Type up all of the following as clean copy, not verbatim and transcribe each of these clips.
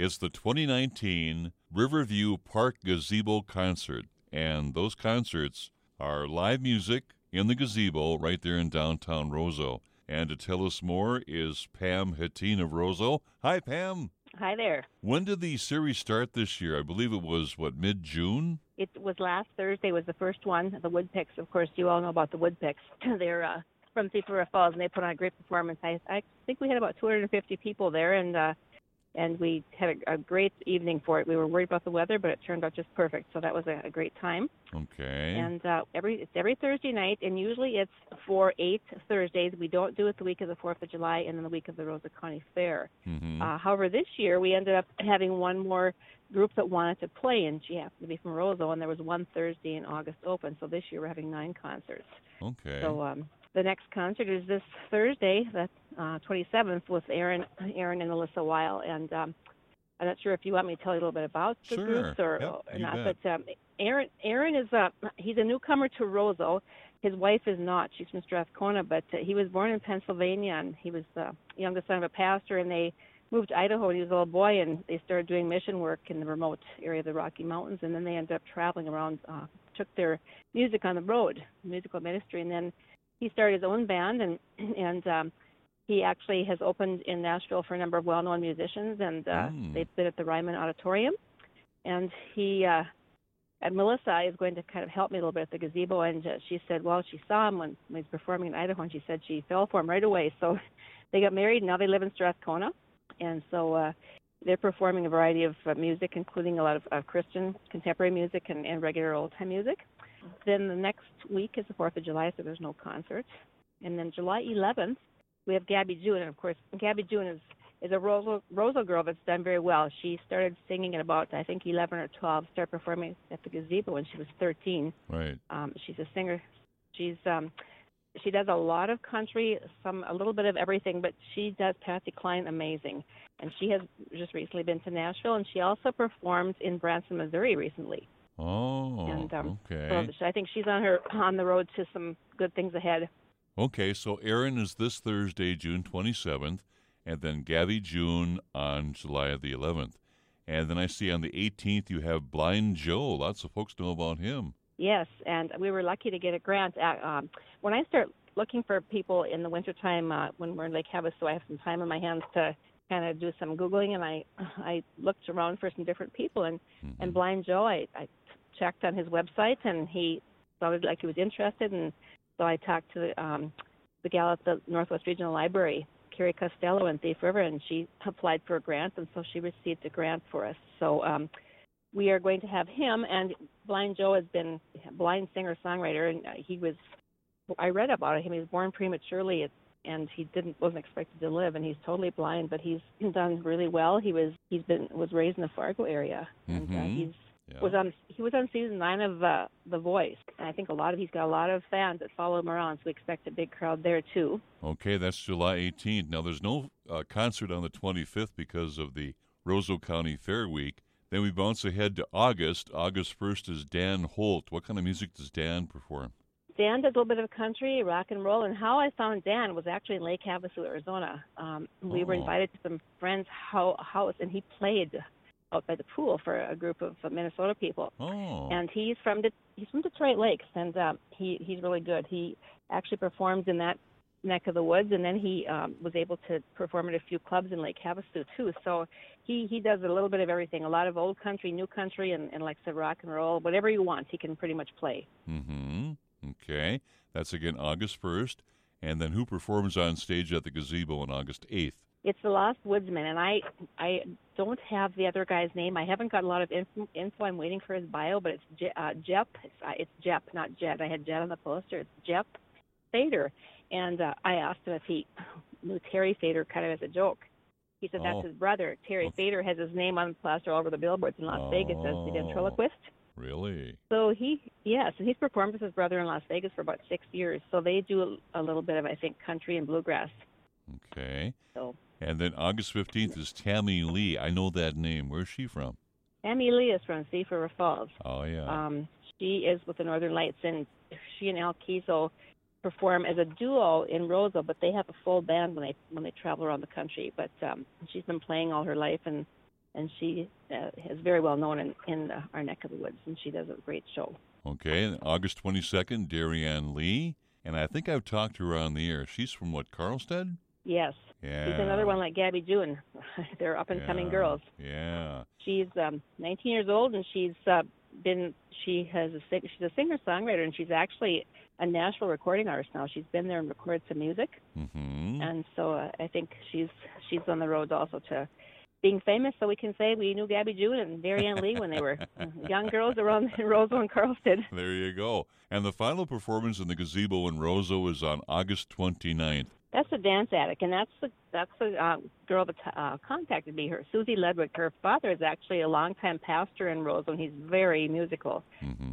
It's the 2019 Riverview Park Gazebo Concert. And those concerts are live music in the gazebo right there in downtown Roseau. And to tell us more is Pam Hattin of Roseau. Hi, Pam. Hi there. When did the series start this year? I believe it was, mid-June? It was last Thursday was the first one. The Woodpicks, of course, you all know about the Woodpicks. They're from Thief River Falls, and they put on a great performance. I think we had about 250 people there, and we had a great evening for it. We were worried about the weather, but it turned out just perfect, so that was a great time. Okay. And it's every Thursday night, and usually it's for 8 Thursdays. We don't do it the week of the 4th of July and then the week of the Roseau County Fair. Mm-hmm. However, this year we ended up having one more group that wanted to play, and she happened to be from Roseau, and there was one Thursday in August open. So this year we're having 9 concerts. Okay. So the next concert is this Thursday, the 27th, with Aaron and Alyssa Weil. And I'm not sure if you want me to tell you a little bit about the groups or not. Bet. But Aaron is he's a newcomer to Roseau. His wife is not. She's from Strathcona, but he was born in Pennsylvania, and he was the youngest son of a pastor, and they moved to Idaho when he was a little boy, and they started doing mission work in the remote area of the Rocky Mountains, and then they ended up traveling around, took their music on the road, musical ministry, and then he started his own band, and he actually has opened in Nashville for a number of well-known musicians, and they've been at the Ryman Auditorium, and and Melissa is going to kind of help me a little bit at the gazebo, and she said, well, she saw him when he was performing in Idaho, and she said she fell for him right away, so they got married, and now they live in Strathcona. And so they're performing a variety of music, including a lot of Christian contemporary music and regular old-time music. Then the next week is the 4th of July, so there's no concerts. And then July 11th, we have Gabby June. And, of course, Gabby June is a Roseau girl that's done very well. She started singing at about, I think, 11 or 12, started performing at the gazebo when she was 13. Right. She's a singer. She does a lot of country, a little bit of everything, but she does Patsy Cline amazing. And she has just recently been to Nashville, and she also performed in Branson, Missouri recently. Oh, and, okay. So I think she's on the road to some good things ahead. Okay, so Aaron is this Thursday, June 27th, and then Gabby June on July the 11th. And then I see on the 18th you have Blind Joe. Lots of folks know about him. Yes, and we were lucky to get a grant. When I start looking for people in the wintertime, when we're in Lake Havasu, I have some time on my hands to kind of do some Googling, and I looked around for some different people, and Blind Joe, I checked on his website, and he sounded like he was interested, and so I talked to the gal at the Northwest Regional Library, Carrie Costello in Thief River, and she applied for a grant, and so she received a grant for us. So we are going to have him, and Blind Joe has been a blind singer-songwriter, and I read about him. He was born prematurely, and he wasn't expected to live, and he's totally blind, but he's done really well. He was raised in the Fargo area, and he was on season 9 of The Voice, and I think he's got a lot of fans that follow him around, so we expect a big crowd there too. Okay, that's July 18th. Now there's no concert on the 25th because of the Roseau County Fair Week. Then we bounce ahead to August. August 1st is Dan Holt. What kind of music does Dan perform? Dan does a little bit of country, rock and roll, and how I found Dan was actually in Lake Havasu, Arizona. We were invited to some friends' house, and he played out by the pool for a group of Minnesota people. Oh. And he's from Detroit Lakes, and he's really good. He actually performs in that neck of the woods, and then he was able to perform at a few clubs in Lake Havasu too. So he does a little bit of everything, a lot of old country, new country, and like I said, rock and roll, whatever you want, he can pretty much play. Mm-hmm. Okay. That's again August 1st. And then who performs on stage at the gazebo on August 8th? It's the Lost Woodsman, and I don't have the other guy's name. I haven't got a lot of info. I'm waiting for his bio, but it's Jep. It's Jep, not Jed. I had Jed on the poster. It's Jep Fader. And I asked him if he knew Terry Fader kind of as a joke. He said that's his brother. Terry Fader has his name on the plaster all over the billboards in Las Vegas as the ventriloquist. Really? So he's performed with his brother in Las Vegas for about 6 years. So they do a little bit of, I think, country and bluegrass. Okay. So. And then August 15th is Tammy Lee. I know that name. Where's she from? Tammy Lee is from Thief River Falls. Oh, yeah. She is with the Northern Lights, and she and Al Kiesel perform as a duo in Roseau, but they have a full band when they travel around the country. But she's been playing all her life, and and she is very well known in our neck of the woods, and she does a great show. Okay, August 22nd, Darien Lee. And I think I've talked to her on the air. She's from what, Carlstead? Yes. Yeah. She's another one like Gabby June. They're up-and-coming girls. Yeah. She's 19 years old, and she's a singer-songwriter, and she's actually a Nashville recording artist now. She's been there and recorded some music, and so I think she's on the road also to being famous. So we can say we knew Gabby June and Darien Lee when they were young girls around Roseau and Carlstead. There you go. And the final performance in the Gazebo in Roseau is on August 29th. That's the Dance Attic, and that's the girl that contacted me. Her Susie Ludwig. Her father is actually a longtime pastor in Roseau, and he's very musical.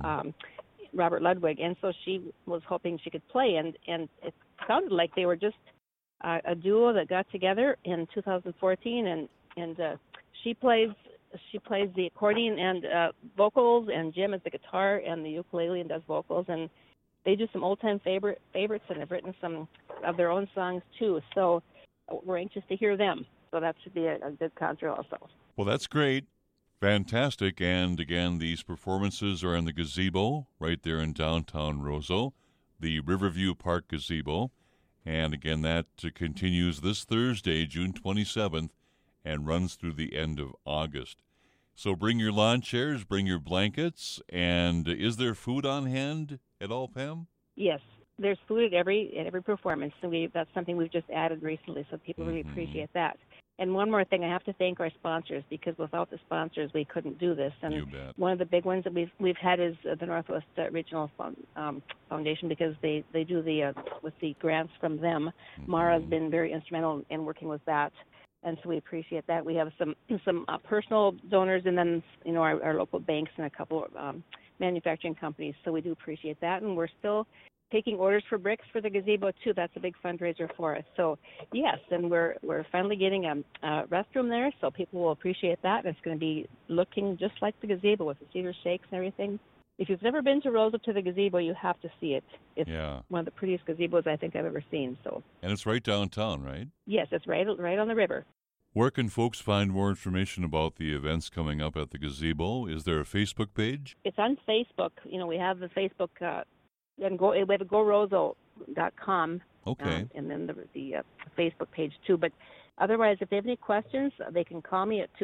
Robert Ludwig, and so she was hoping she could play, and it sounded like they were just a duo that got together in 2014, and she plays the accordion and vocals, and Jim is the guitar and the ukulele and does vocals, and they do some old-time favorites, and have written some of their own songs too. So we're anxious to hear them. So that should be a good concert also. Well, that's great. Fantastic. And again, these performances are in the Gazebo right there in downtown Roseau, the Riverview Park Gazebo. And again, that continues this Thursday, June 27th, and runs through the end of August. So bring your lawn chairs, bring your blankets, and is there food on hand at all, Pam? Yes, there's food at every performance, and that's something we've just added recently, so people really appreciate that. And one more thing, I have to thank our sponsors, because without the sponsors, we couldn't do this. And you bet. One of the big ones that we've had is the Northwest Regional Foundation, because they do with the grants from them. Mara's been very instrumental in working with that, and so we appreciate that. We have some personal donors, and then our local banks and a couple of manufacturing companies. So we do appreciate that, and we're still taking orders for bricks for the gazebo too. That's a big fundraiser for us. So yes, and we're finally getting a restroom there, so people will appreciate that. And it's going to be looking just like the gazebo with the cedar shakes and everything. If you've never been to Roseau to the gazebo, you have to see it. It's one of the prettiest gazebos I think I've ever seen. So. And it's right downtown, right? Yes, it's right on the river. Where can folks find more information about the events coming up at the gazebo? Is there a Facebook page? It's on Facebook. We have the Facebook. And we have a GoRoseau.com. Okay. And then the Facebook page too. But otherwise, if they have any questions, they can call me at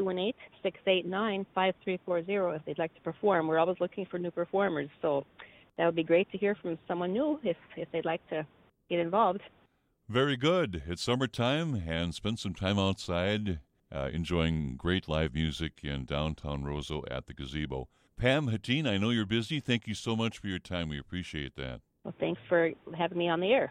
218-689-5340 if they'd like to perform. We're always looking for new performers, so that would be great to hear from someone new if they'd like to get involved. Very good. It's summertime, and spend some time outside enjoying great live music in downtown Roseau at the gazebo. Pam Hattin, I know you're busy. Thank you so much for your time. We appreciate that. Well, thanks for having me on the air.